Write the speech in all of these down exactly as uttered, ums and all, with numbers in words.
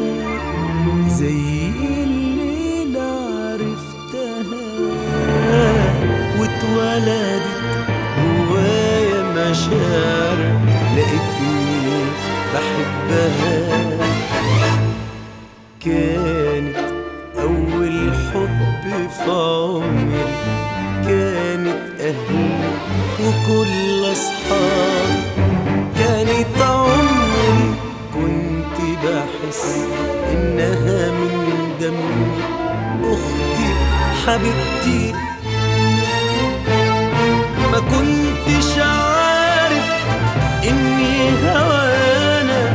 زي الليلة عرفتها واتولدت جوايا مشاعر لقيتني بحبها. كانت أول حب في عمري، كانت أهلي وكل أصحابي، كانت عمري كنت بحس إنها من دمي، أختي حبيبتي. ما كنتش عارف إني هوانا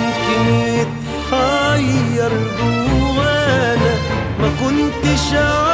ممكن يتحير جوانا، ما كنتش عارف